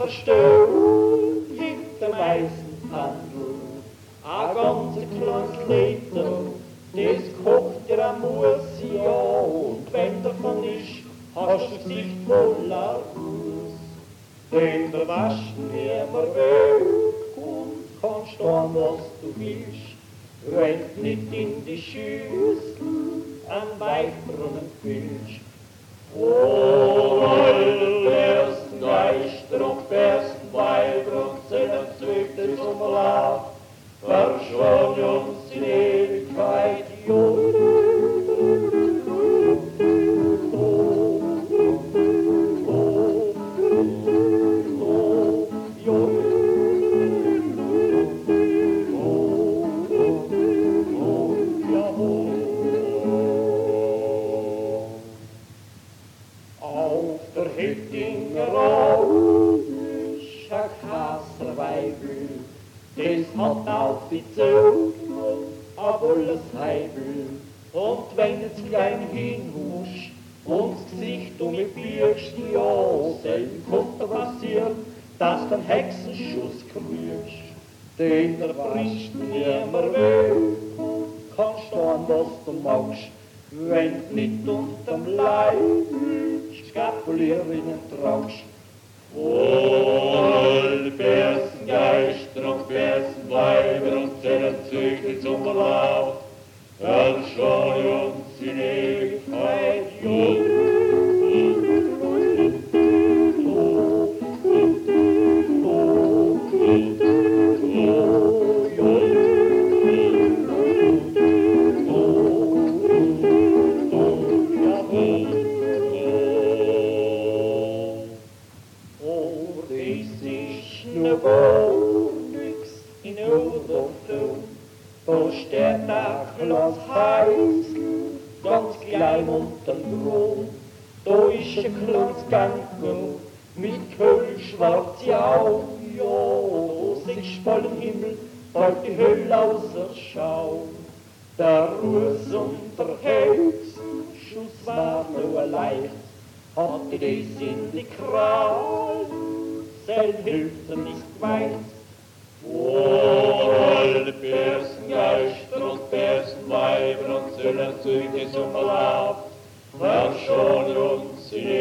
Stuhl hinterm Eisenhandel. Ein ganz kleines Liter, das kocht dir am Musi, ja, und wenn davon ist, hast du das Gesicht voller Ruß. Denn der waschen niemand weg und kannst tun, was du willst, wenn du nicht in die Schüssel an Weichbrunnen füllst. Oh, Bersten, Geister und Bersten, Weiber und Zellen züchtet zum Lauf, verschont uns in Ewigkeit, auf der Hittinger Au ist ein Kasserweibel, das hat auf die Zögel ein volles Heibel. Und wenn jetzt klein hinhusch und das Gesicht um mich biegst, ja, selten kommt da passieren, dass du einen Hexenschuss kriegst. Den der bricht niemand weg, kannst tun, was du magst, wenn du nicht unterm Leib Skapulierinnen tragst. Voll Bersengeister und Bersenweiber und Zellenzügel zum Lauf, verschone uns in Ewigkeit, in Overflow, da steht ein kleines Häusl, ganz klein unterm Grund. Da ist ein kleines Gantel mit kühlschwarzen Augen, ja, da siehst du voll im Himmel, bald die Hölle außer Schau. Der Ruß und der Hexenschuss war nur leicht, hatte das in die Krallen, selten hilft er nicht weit. Wohl, Bersengeister und Bersenweiber und Zellenzüge zum Lauf, verschone uns in